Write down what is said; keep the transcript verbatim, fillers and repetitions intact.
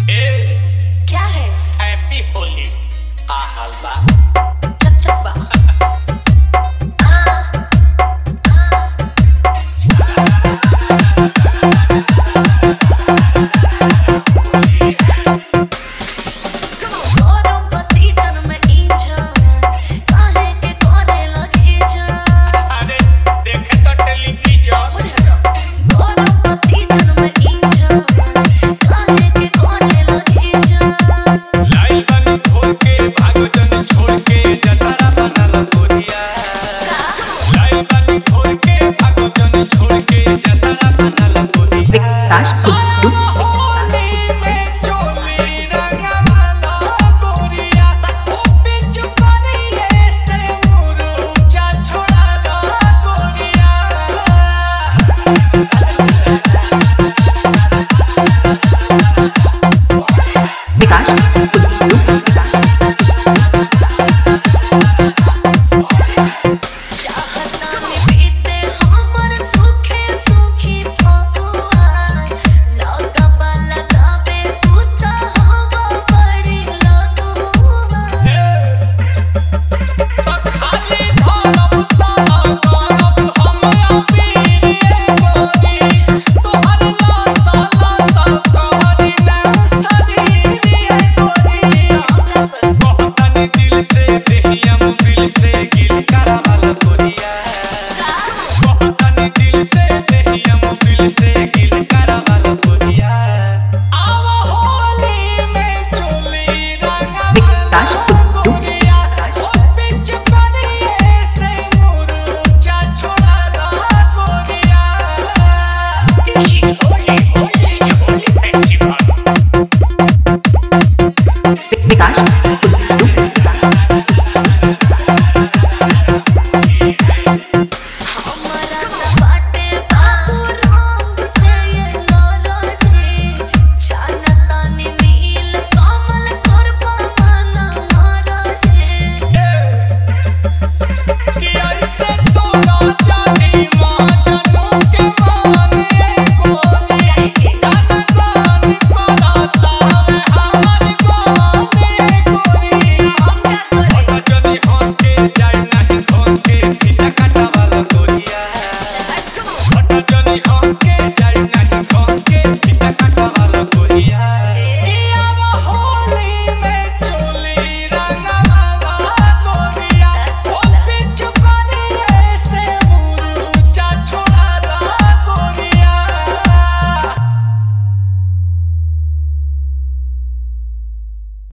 ए, क्या है? हैप्पी होली। आ हलवा चक चक बा। अरे देखे तो टेलीविजन लाइल बनी घोर के भागो जन छोड़ के जतारा बनल गोरिया। लाइल बनी घोर के भागो जन छोड़ के जतारा बनल गोरिया। विकास गुड्डू होली में चोली रंगवाला गोरिया। ओ पिचु करिए से मुरुचा छोड़ाला गोरिया। विकास गुड्डू